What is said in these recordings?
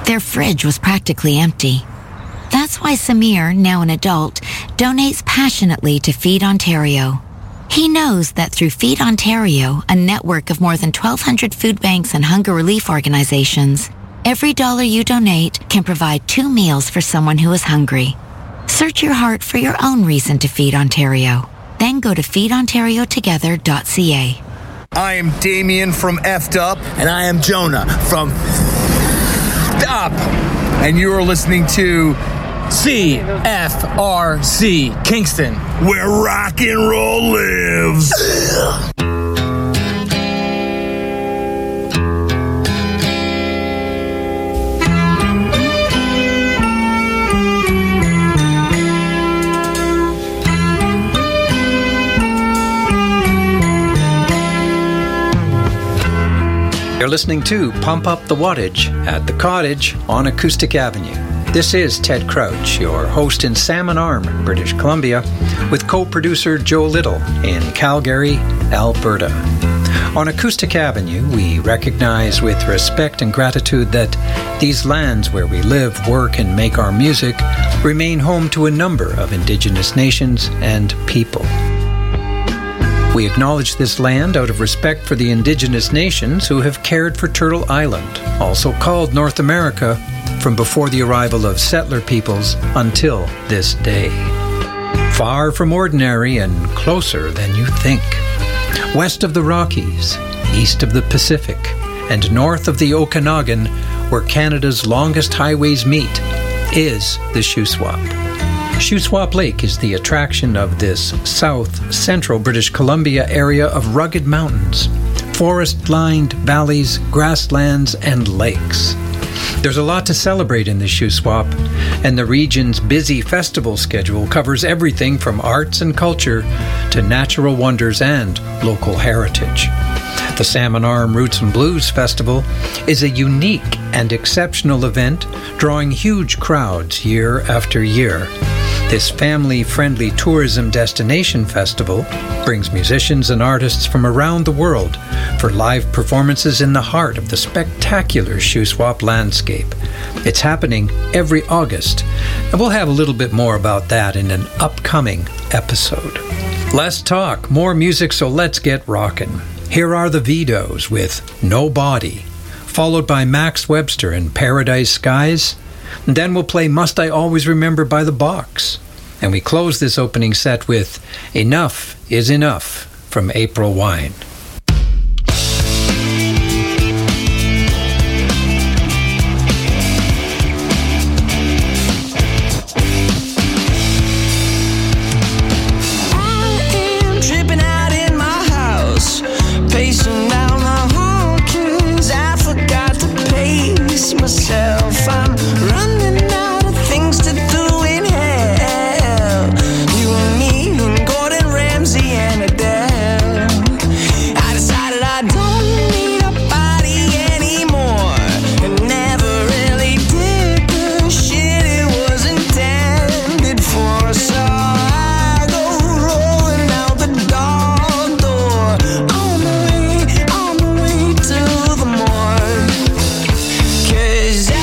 Their fridge was practically empty. That's why Samir, now an adult, donates passionately to Feed Ontario. He knows that through Feed Ontario, a network of more than 1,200 food banks and hunger relief organizations, every dollar you donate can provide 2 meals for someone who is hungry. Search your heart for your own reason to Feed Ontario. Then go to feedontariotogether.ca. I am Damien from F'd Up. And I am Jonah from F'd Up. And you are listening to CFRC Kingston, where rock and roll lives. You're listening to Pump Up the Wattage at The Cottage on Acoustic Avenue. This is Ted Crouch, your host in Salmon Arm, British Columbia, with co-producer Joe Little in Calgary, Alberta. On Acoustic Avenue, we recognize with respect and gratitude that these lands where we live, work, and make our music remain home to a number of Indigenous nations and people. We acknowledge this land out of respect for the Indigenous nations who have cared for Turtle Island, also called North America, from before the arrival of settler peoples until this day. Far from ordinary and closer than you think. West of the Rockies, east of the Pacific, and north of the Okanagan, where Canada's longest highways meet, is the Shuswap. Shuswap Lake is the attraction of this south-central British Columbia area of rugged mountains, forest-lined valleys, grasslands, and lakes. There's a lot to celebrate in the Shuswap, and the region's busy festival schedule covers everything from arts and culture to natural wonders and local heritage. The Salmon Arm Roots and Blues Festival is a unique and exceptional event, drawing huge crowds year after year. This family-friendly tourism destination festival brings musicians and artists from around the world for live performances in the heart of the spectacular Shuswap landscape. It's happening every August, and we'll have a little bit more about that in an upcoming episode. Less talk, more music, so let's get rockin'. Here are the Vidos with No Body, followed by Max Webster and Paradise Skies. And then we'll play Must I Always Remember by The Box. And we close this opening set with Enough is Enough from April Wine. I'm running out of things to do in hell. You and me and Gordon Ramsay and Adele. I decided I don't need a body anymore, and never really did the shit it was intended for. So I go rolling out the dog door on the way to the morgue. 'Cause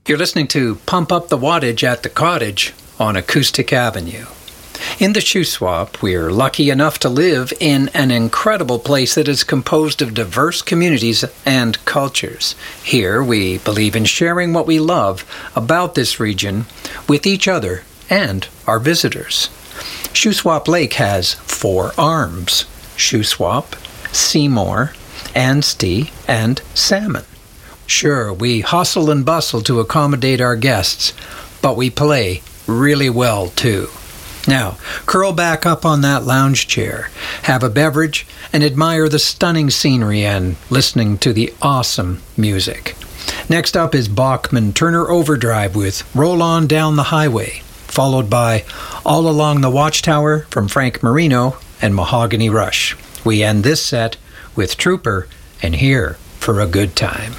You're listening to Pump Up the Wattage at the Cottage on Acoustic Avenue. In the Shuswap, we're lucky enough to live in an incredible place that is composed of diverse communities and cultures. Here, we believe in sharing what we love about this region with each other and our visitors. Shuswap Lake has 4 arms: Shuswap, Seymour, Anstey, and Salmon. Sure, we hustle and bustle to accommodate our guests, but we play really well too. Now, curl back up on that lounge chair, have a beverage, and admire the stunning scenery and listening to the awesome music. Next up is Bachman Turner Overdrive with Roll On Down the Highway, followed by All Along the Watchtower from Frank Marino and Mahogany Rush. We end this set with Trooper and Here for a Good Time.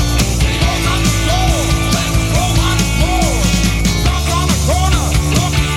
Corner, looking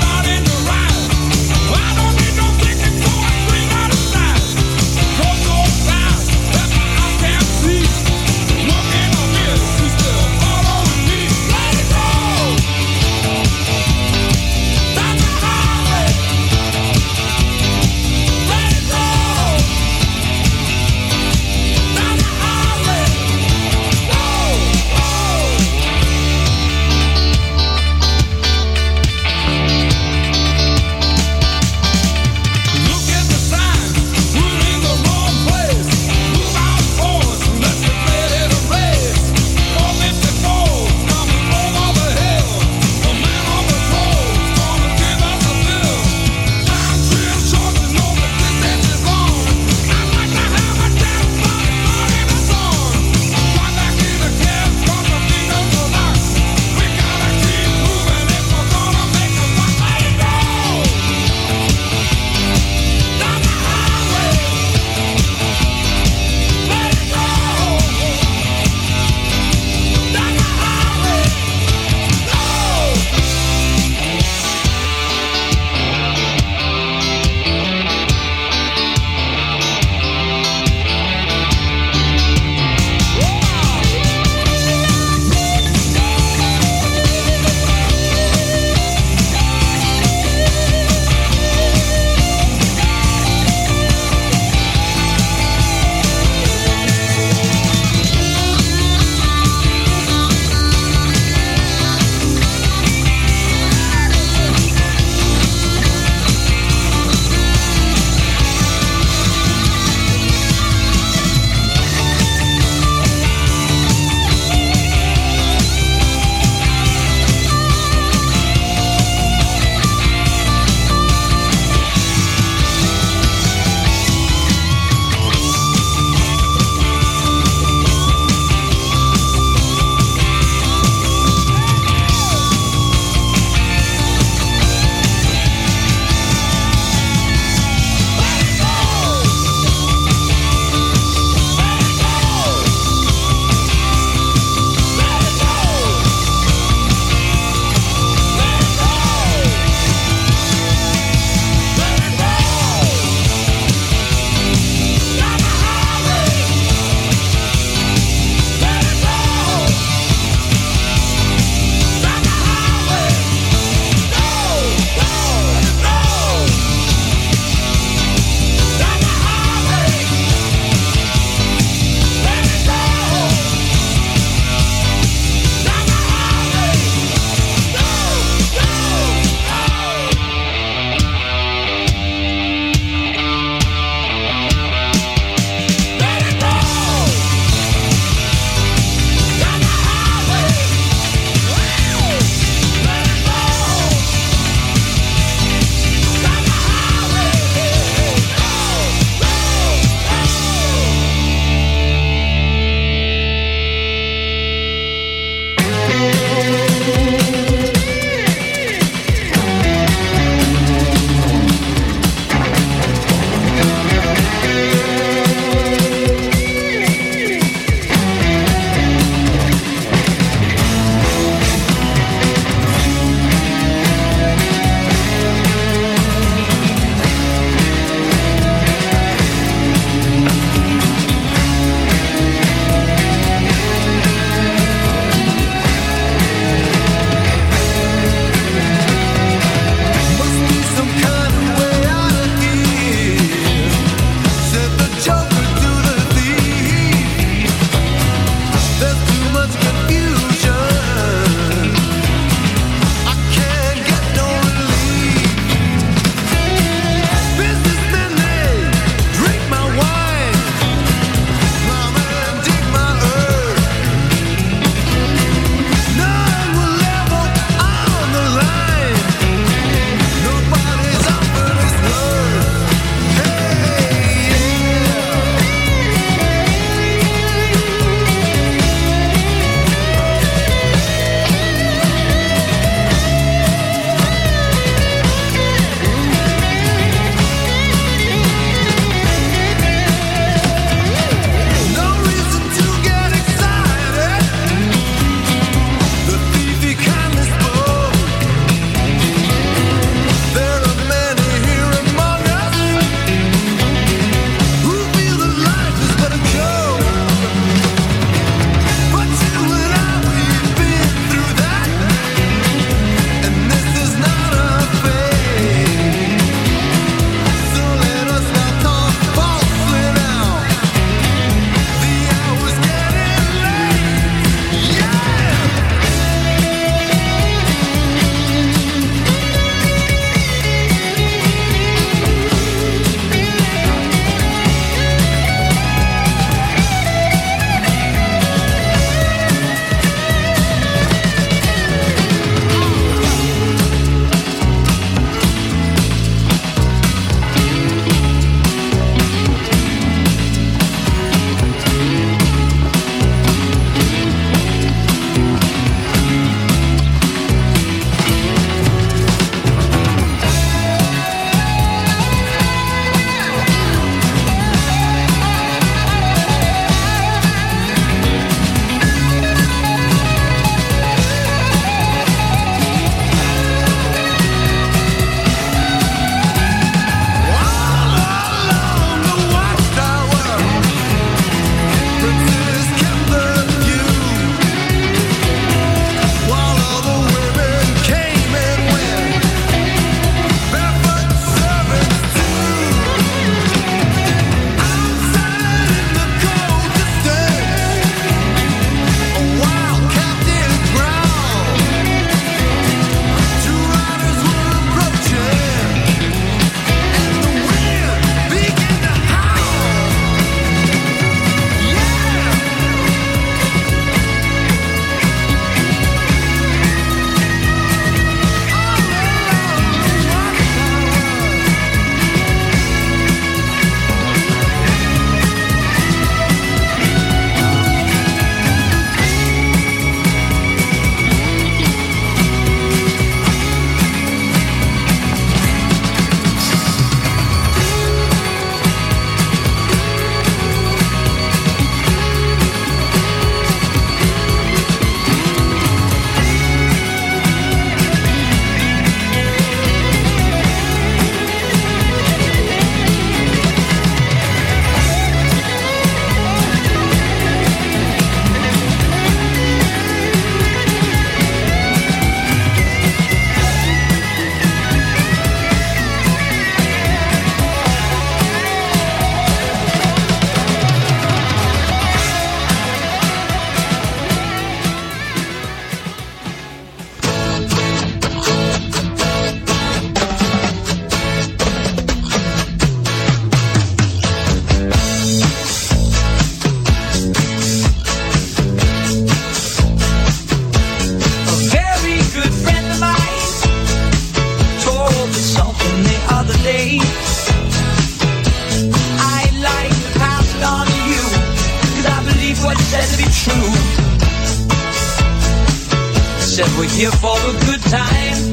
time.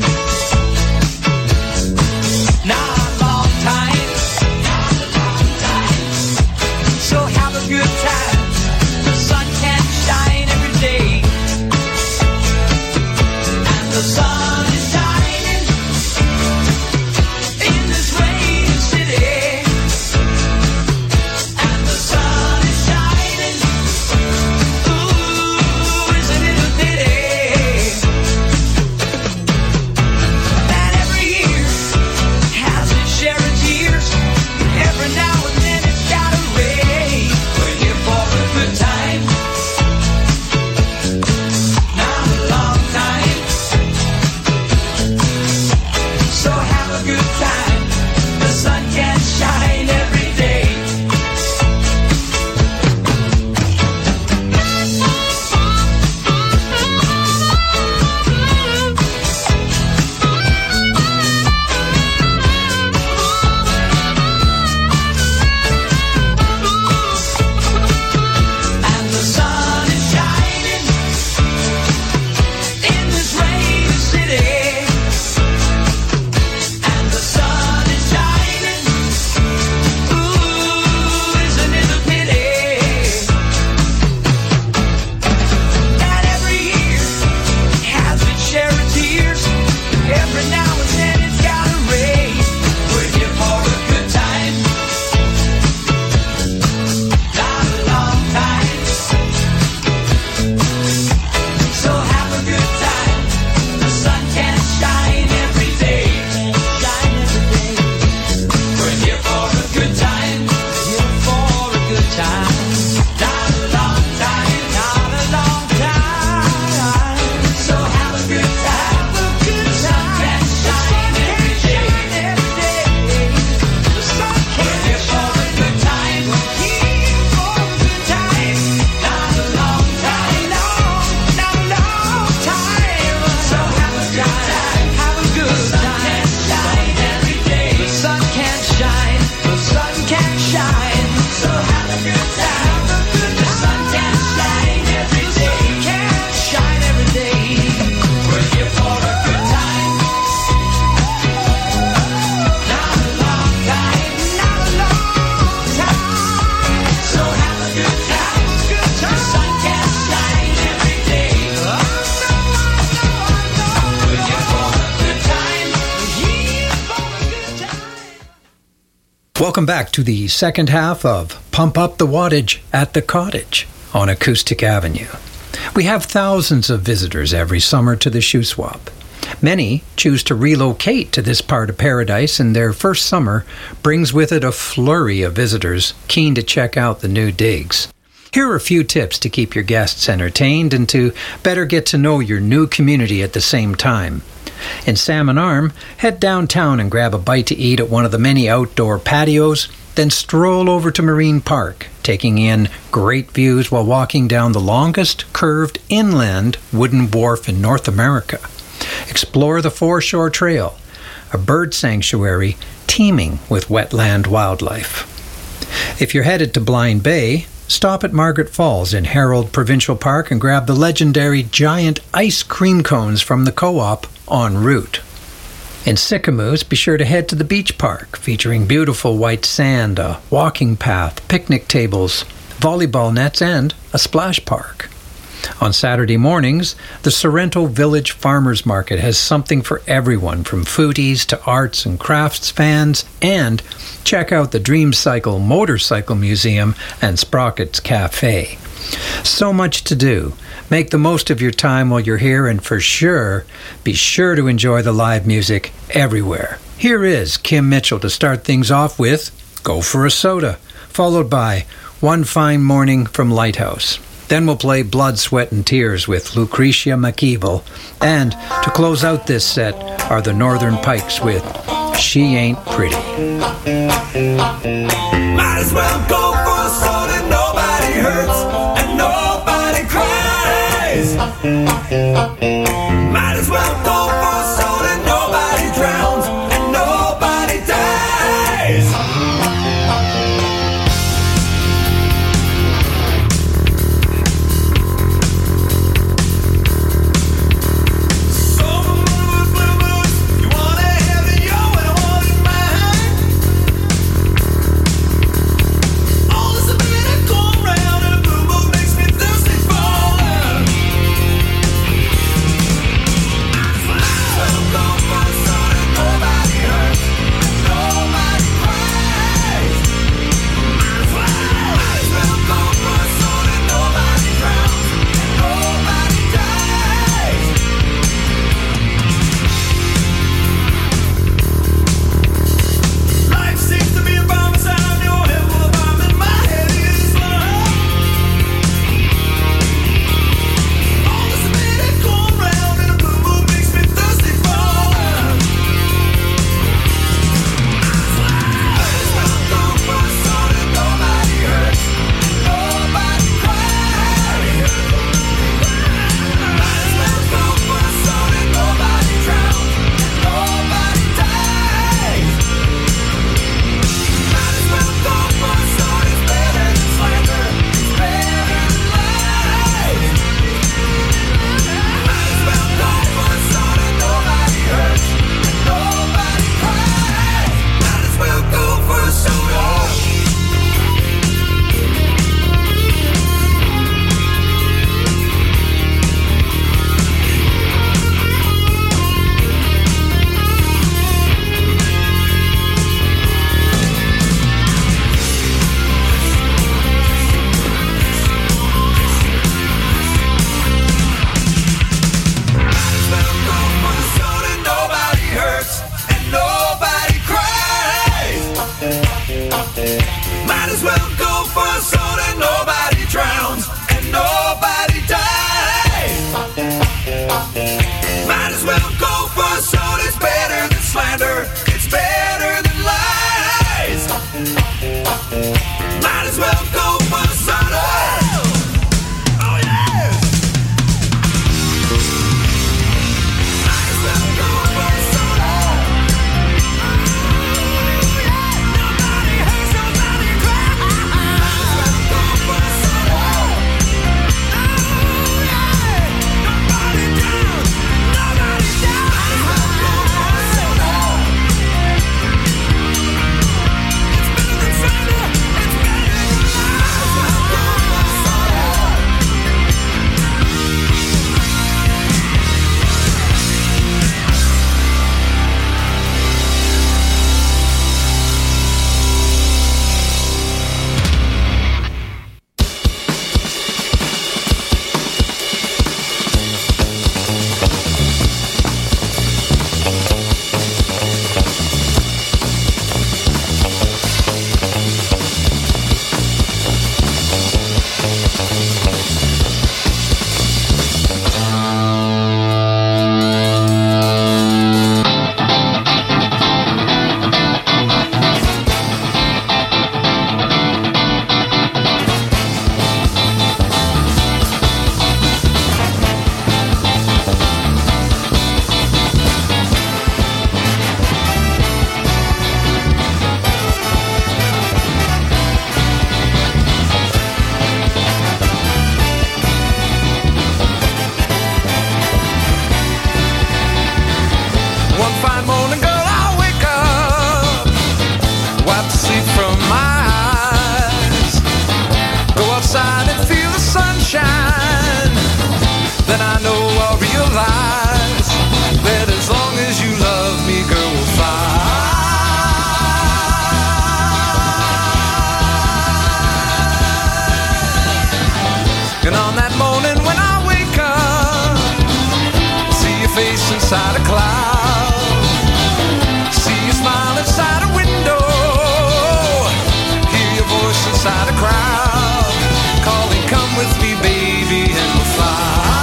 Not a long time. So have a good time. The sun can shine every day. And the sun is shining in this rainy city. And the sun is shining. Ooh, isn't it a pity that every year has its share of tears? Every now and then it's got a ray. We're here for a good time. Not a long time. So have a good time. The sun can shine every day. And the sun is shining in this rainy city. And the sun is shining. Ooh, isn't it a pity that every year has its share of tears? Every now and then it's got a ray. We're here for a good time. Not a long time. So have a good time. The sun can shine every day. Shine every day. We're here for a good time. Here for a good time. Not a long time. Not a long time. So have a good time. The sun can shine every day. The sun can shine. We're here for a good time. Here for a good time. Not a long time. No, not a long time. So have a good time. Have a good time. Shine every day. The sun can shine. The sun can shine. So have a good time. The sun can shine every day. Can shine every day. We're here for a good time. Not a long time. Not a long time. So have a good time. The sun can shine every day. We're here for a good time. Here for a good time. Welcome back to the second half of Pump Up the Wattage at the Cottage on Acoustic Avenue. We have thousands of visitors every summer to the Shuswap. Many choose to relocate to this part of paradise, and their first summer brings with it a flurry of visitors keen to check out the new digs. Here are a few tips to keep your guests entertained and to better get to know your new community at the same time. In Salmon Arm, head downtown and grab a bite to eat at one of the many outdoor patios, then stroll over to Marine Park, taking in great views while walking down the longest curved inland wooden wharf in North America. Explore the Foreshore Trail, a bird sanctuary teeming with wetland wildlife. If you're headed to Blind Bay, stop at Margaret Falls in Harold Provincial Park and grab the legendary giant ice cream cones from the Co-op en route. In Sicamous, be sure to head to the beach park, featuring beautiful white sand, a walking path, picnic tables, volleyball nets, and a splash park. On Saturday mornings, the Sorrento Village Farmers Market has something for everyone, from foodies to arts and crafts fans, and check out the Dream Cycle Motorcycle Museum and Sprockets Cafe. So much to do. Make the most of your time while you're here, and for sure, be sure to enjoy the live music everywhere. Here is Kim Mitchell to start things off with Go for a Soda, followed by One Fine Morning from Lighthouse. Then we'll play Blood, Sweat and Tears with Lucretia McKeevill. And to close out this set are the Northern Pikes with She Ain't Pretty. Might as well go for a soda. Nobody hurts and nobody cries. Might as well go for a soda. Nobody drowns and nobody dies. So inside a cloud. See you smile inside a window. Hear your voice inside a crowd. Calling, come with me, baby, and we'll fly.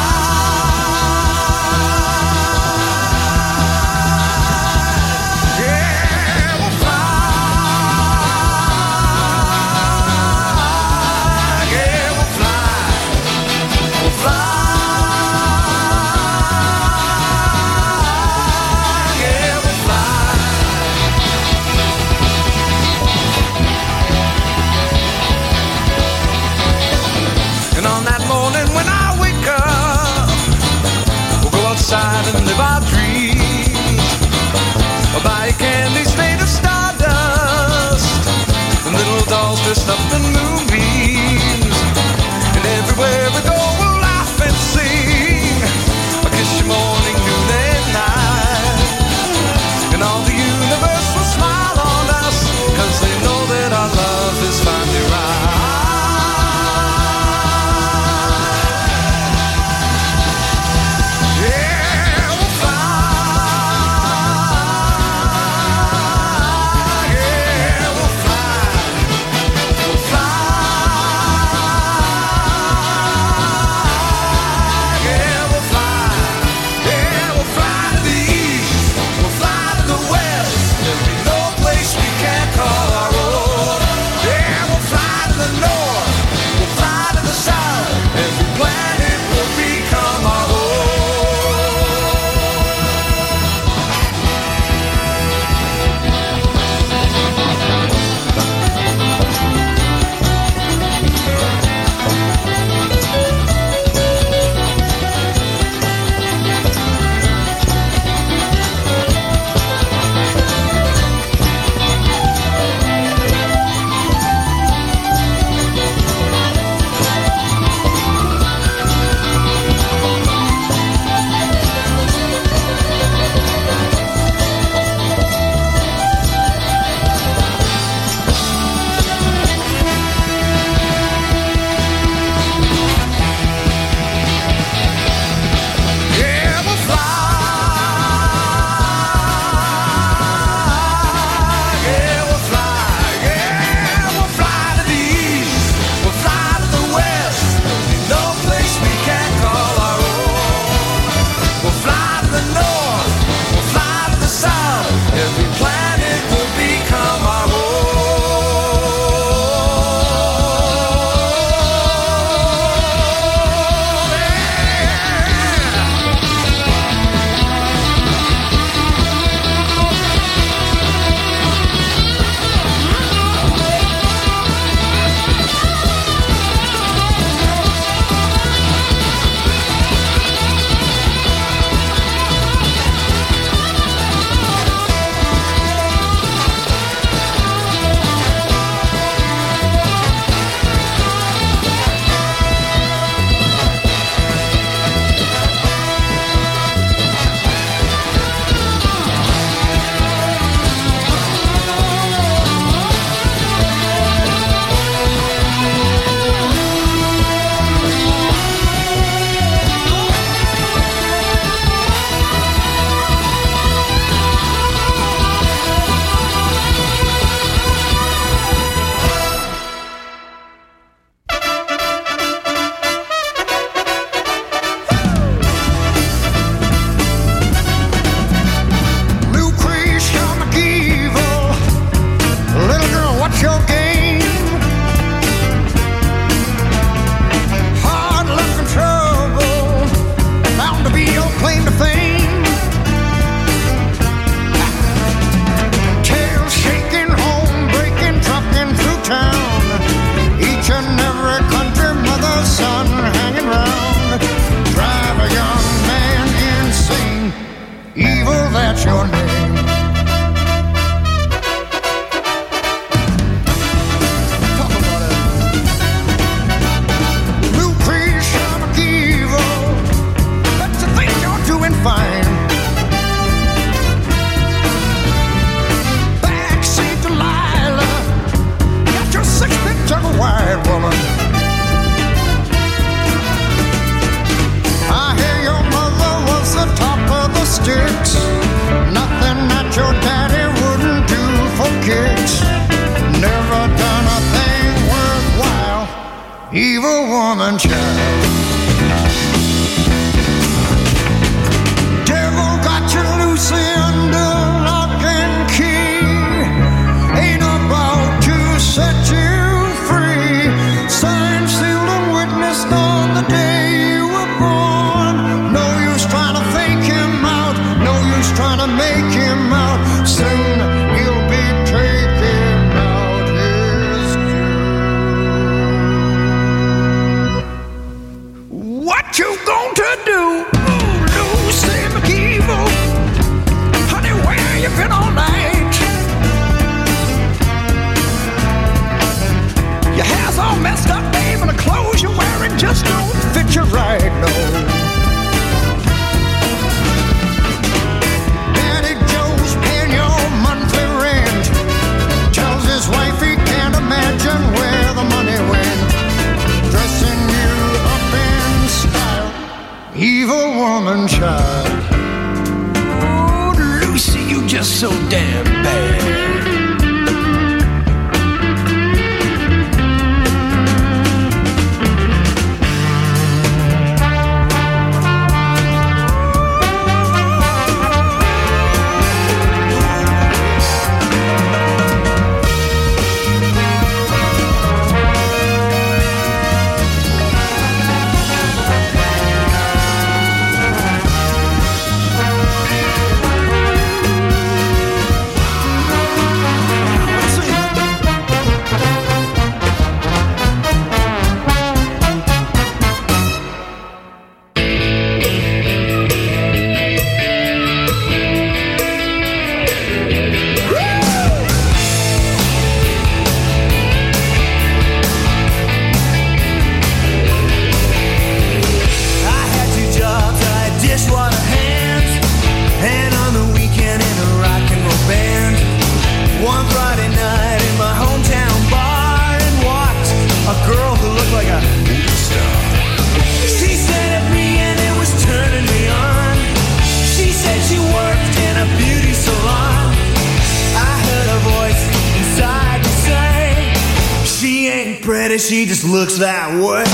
And live our dreams. Buy candies made of stardust and little dolls dressed up in moonbeams. And everywhere we go we'll laugh and sing. I kiss you morning, noon and night. And all the universe will smile on us, 'cause they know that our love is finally right. Still woman child. Devil got you loose under lock and key. Ain't about to set you free. Signed, sealed, and witnessed on the day you were born. No use trying to fake him out. No use trying to make him out. Soon he'll be taken out his due. What you going to do? Lucy McKeever, honey, where you been all night? Your hair's all messed up, babe, and the clothes you're wearing just don't fit you right, no. Daddy Joe's paying your monthly rent. Tells his wife he can't imagine where the money went. Dressing you up in style, evil woman child. Oh, Lucy, you just so damn bad. She just looks that way.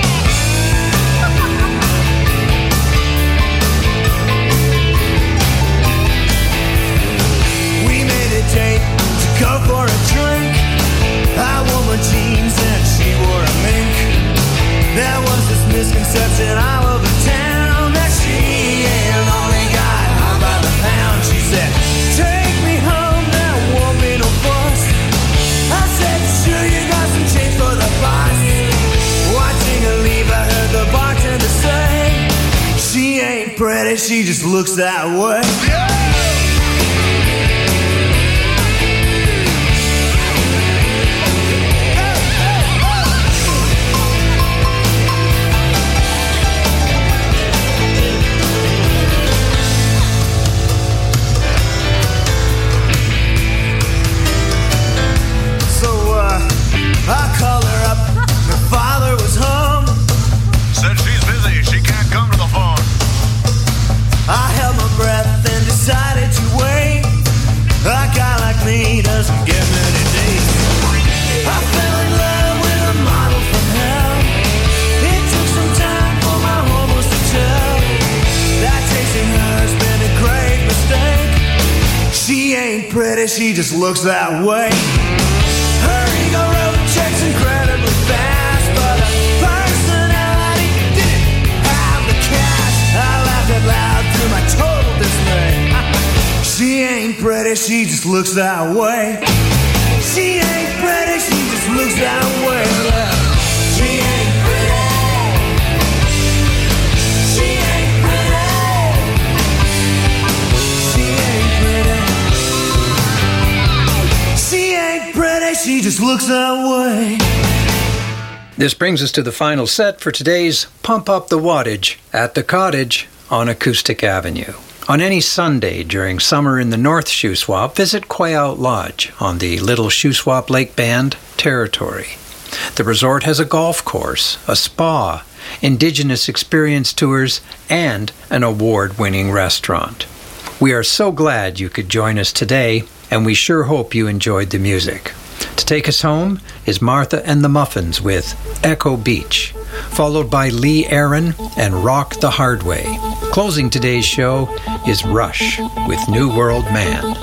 We made a date to go for a drink. I wore my jeans and she wore a mink. There was this misconception all over town that she ain't only got high by the pound. She said, take me home, there won't be no fuss. I said, sure, you got some change for the boss. Watching her leave, I heard the bartender say, she ain't pretty, she just looks that way. I called her up, her father was home. Said she's busy, she can't come to the phone. I held my breath and decided to wait. A guy like me doesn't get many days. I fell in love with a model from hell. It took some time for my hormones to tell that chasing her's been a great mistake. She ain't pretty, she just looks that way. Her ego wrote checks incredibly fast, but her personality didn't have the cash. I laughed out loud through my total dismay. She ain't pretty, she just looks that way. She ain't pretty, she just looks that way. She ain't pretty. She ain't pretty. She ain't pretty. She ain't pretty, she just looks that way. This brings us to the final set for today's Pump Up the Wattage at the Cottage on Acoustic Avenue. On any Sunday during summer in the North Shuswap, visit Quayout Lodge on the Little Shuswap Lake Band territory. The resort has a golf course, a spa, Indigenous experience tours, and an award-winning restaurant. We are so glad you could join us today, and we sure hope you enjoyed the music. To take us home is Martha and the Muffins with Echo Beach. followed by Lee Aaron and Rock the Hard Way. Closing today's show is Rush with New World Man.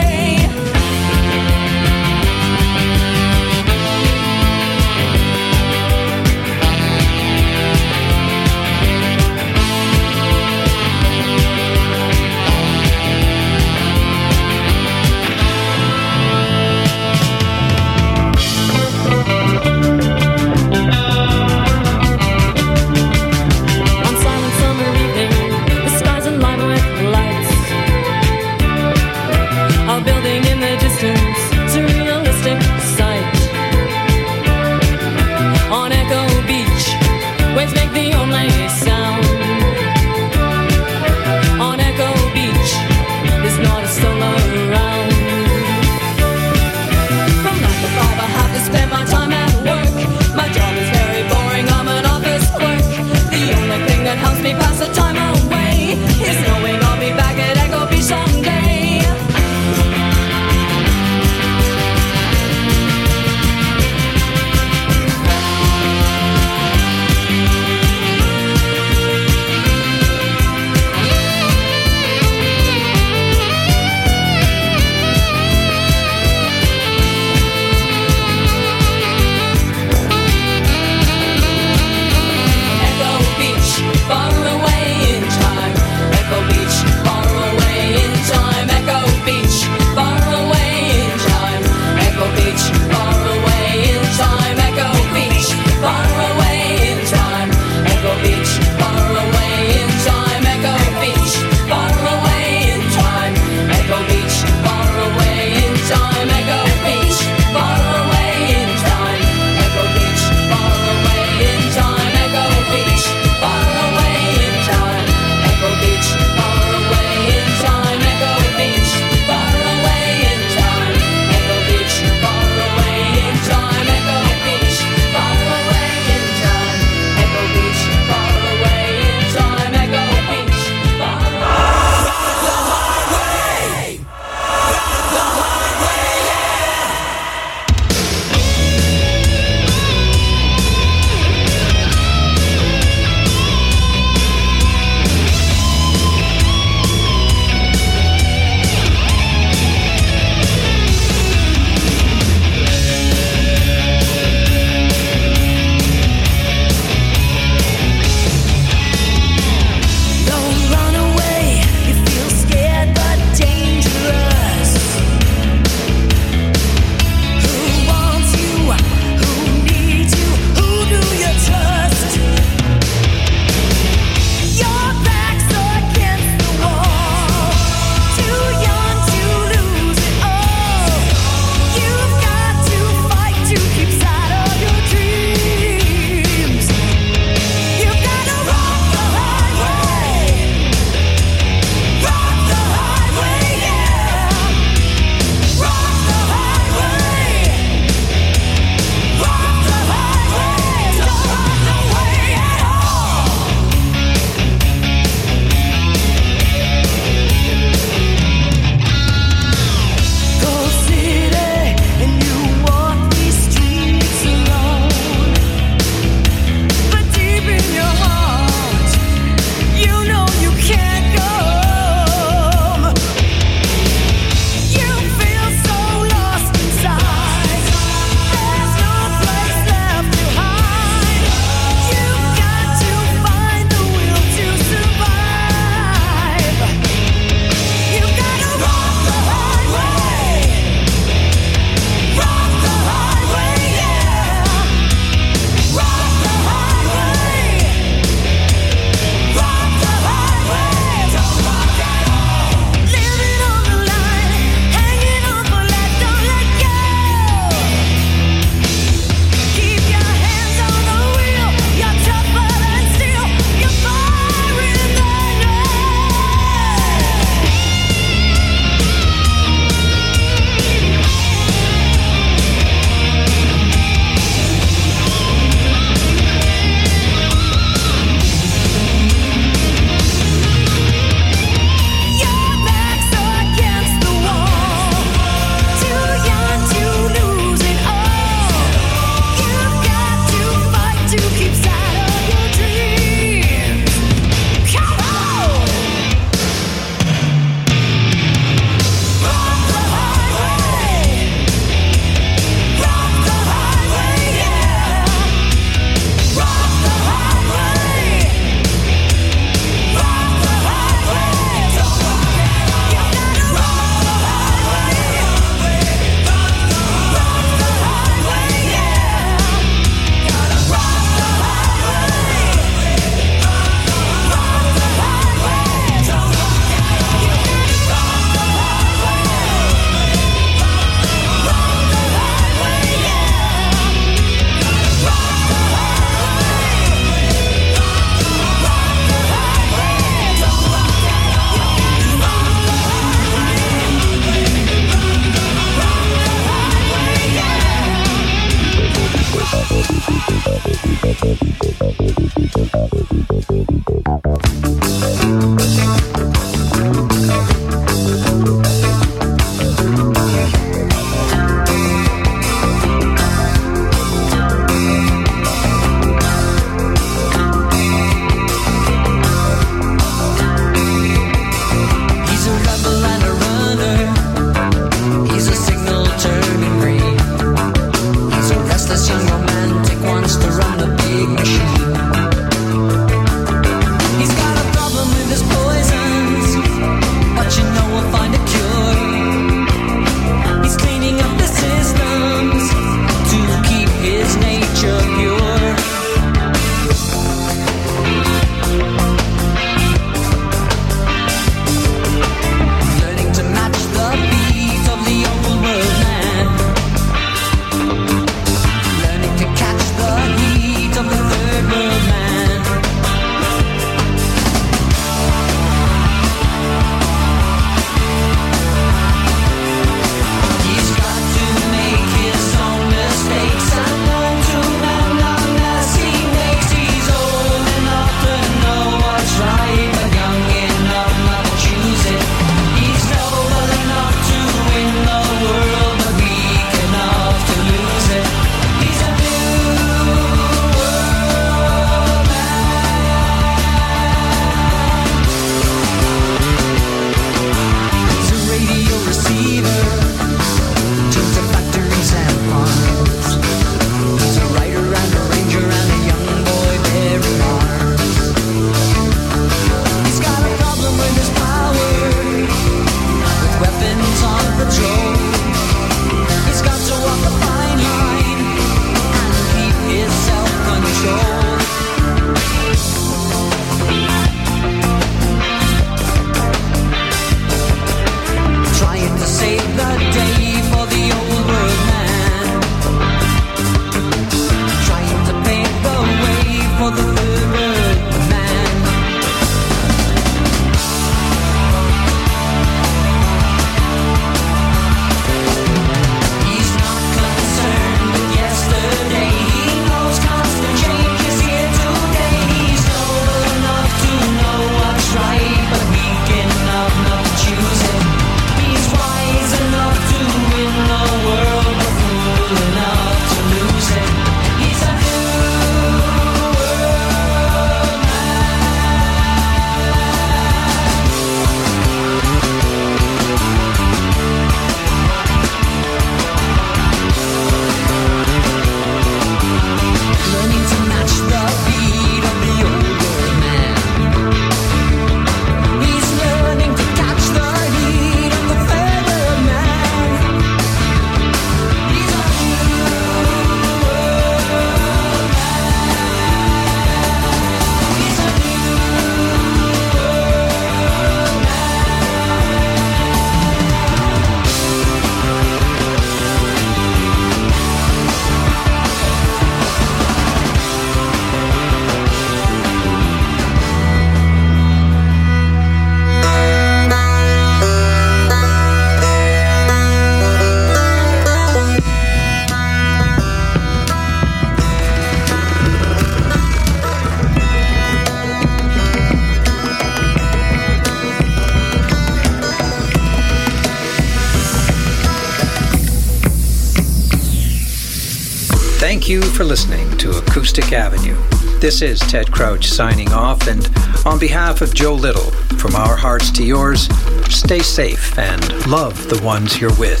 Thank you for listening to Acoustic Avenue. This is Ted Crouch signing off, and on behalf of Joe Little, from our hearts to yours, stay safe and love the ones you're with.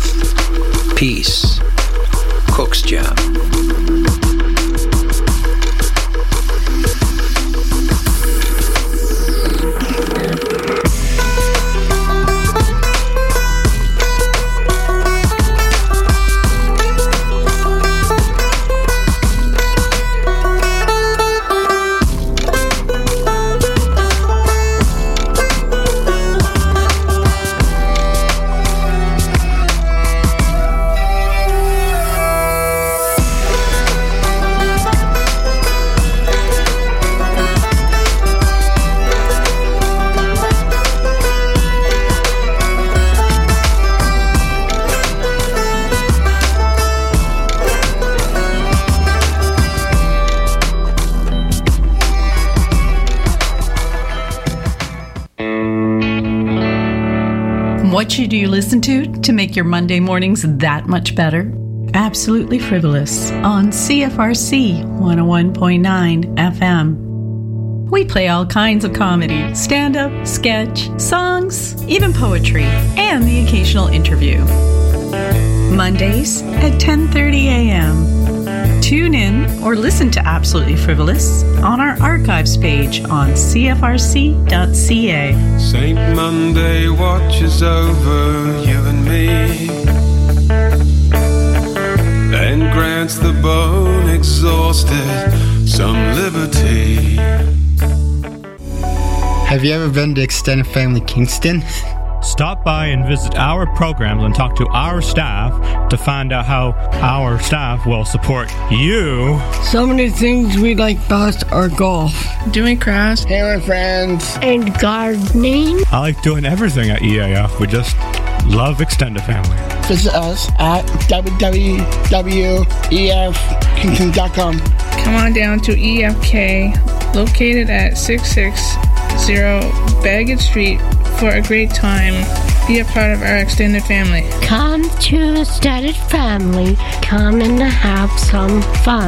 Peace. Cook's Jam. What should you listen to make your Monday mornings that much better? Absolutely Frivolous on CFRC 101.9 FM. We play all kinds of comedy, stand-up, sketch, songs, even poetry, and the occasional interview. Mondays at 10:30 a.m. Tune in or listen to Absolutely Frivolous on our archives page on cfrc.ca. Saint Monday watches over you and me and grants the bone exhausted some liberty. Have you ever been to Extended Family Kingston? Stop by and visit our programs and talk to our staff to find out how our staff will support you. Some of the things we like best are golf, doing crafts, hanging with friends, and gardening. I like doing everything at EAF. We just love Extended Family. Visit us at www.efkingston.com. Come on down to EFK, located at 660 Baggett Street, for a great time. Be a part of our extended family. Come to Extended Family. Come and have some fun.